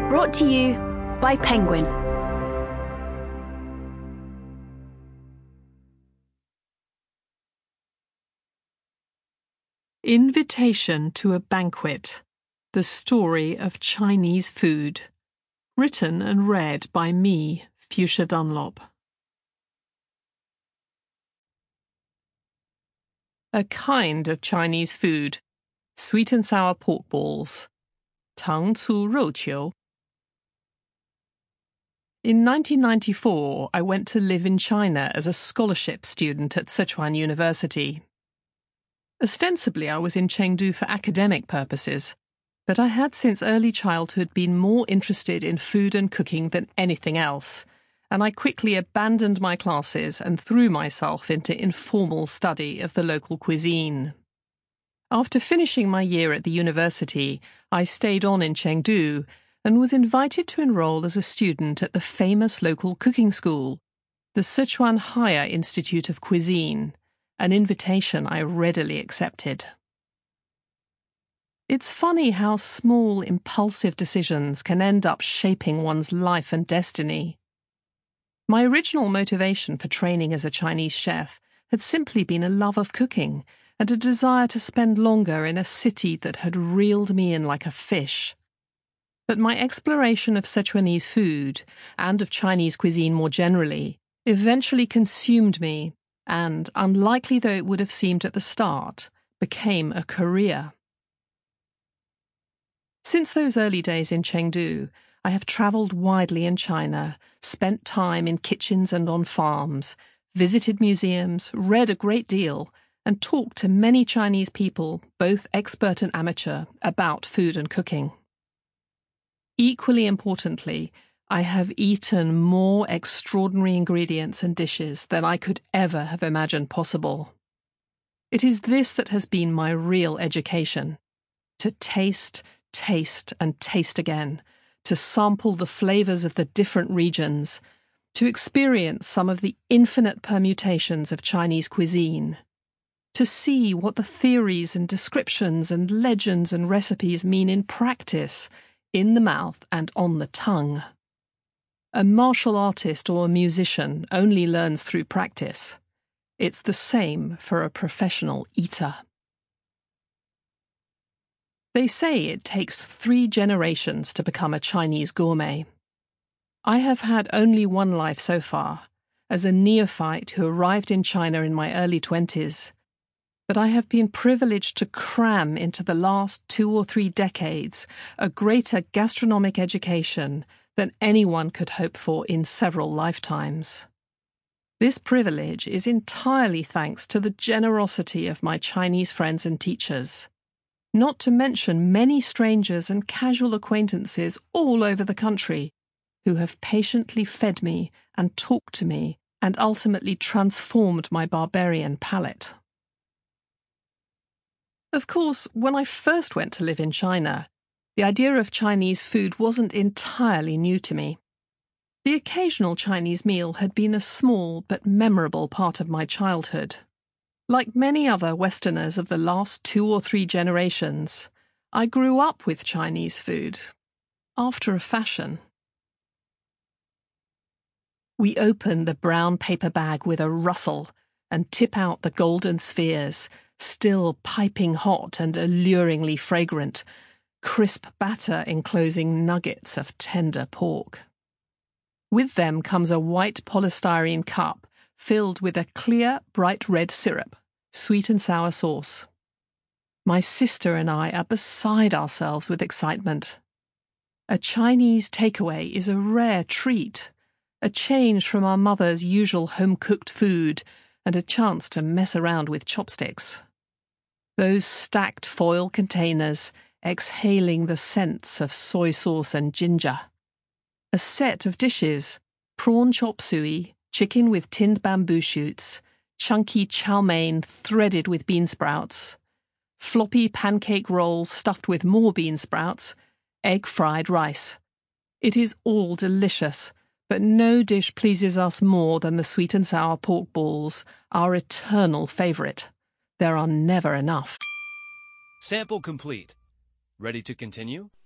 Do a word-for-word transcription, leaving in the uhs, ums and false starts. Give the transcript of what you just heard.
Brought to you by Penguin. Invitation to a Banquet. The Story of Chinese Food. Written and read by me, Fuchsia Dunlop. A kind of Chinese food. Sweet and sour pork balls. 糖醋肉球. In nineteen ninety-four, I went to live in China as a scholarship student at Sichuan University. Ostensibly, I was in Chengdu for academic purposes, but I had since early childhood been more interested in food and cooking than anything else, and I quickly abandoned my classes and threw myself into informal study of the local cuisine. After finishing my year at the university, I stayed on in Chengdu and was invited to enroll as a student at the famous local cooking school, the Sichuan Higher Institute of Cuisine, an invitation I readily accepted. It's funny how small, impulsive decisions can end up shaping one's life and destiny. My original motivation for training as a Chinese chef had simply been a love of cooking and a desire to spend longer in a city that had reeled me in like a fish. But my exploration of Sichuanese food, and of Chinese cuisine more generally, eventually consumed me and, unlikely though it would have seemed at the start, became a career. Since those early days in Chengdu, I have travelled widely in China, spent time in kitchens and on farms, visited museums, read a great deal, and talked to many Chinese people, both expert and amateur, about food and cooking. Equally importantly, I have eaten more extraordinary ingredients and dishes than I could ever have imagined possible. It is this that has been my real education: to taste, taste, and taste again, to sample the flavours of the different regions, to experience some of the infinite permutations of Chinese cuisine, to see what the theories and descriptions and legends and recipes mean in practice, in the mouth and on the tongue. A martial artist or a musician only learns through practice. It's the same for a professional eater. They say it takes three generations to become a Chinese gourmet. I have had only one life so far, as a neophyte who arrived in China in my early twenties, but I have been privileged to cram into the last two or three decades a greater gastronomic education than anyone could hope for in several lifetimes. This privilege is entirely thanks to the generosity of my Chinese friends and teachers, not to mention many strangers and casual acquaintances all over the country who have patiently fed me and talked to me and ultimately transformed my barbarian palate. Of course, when I first went to live in China, the idea of Chinese food wasn't entirely new to me. The occasional Chinese meal had been a small but memorable part of my childhood. Like many other Westerners of the last two or three generations, I grew up with Chinese food, after a fashion. We open the brown paper bag with a rustle and tip out the golden spheres, still piping hot and alluringly fragrant, crisp batter enclosing nuggets of tender pork. With them comes a white polystyrene cup filled with a clear, bright red syrup, sweet and sour sauce. My sister and I are beside ourselves with excitement. A Chinese takeaway is a rare treat, a change from our mother's usual home-cooked food and a chance to mess around with chopsticks. Those stacked foil containers exhaling the scents of soy sauce and ginger. A set of dishes: prawn chop suey, chicken with tinned bamboo shoots, chunky chow mein threaded with bean sprouts, floppy pancake rolls stuffed with more bean sprouts, egg-fried rice. It is all delicious, but no dish pleases us more than the sweet and sour pork balls, our eternal favourite. There are never enough. Sample complete. Ready to continue?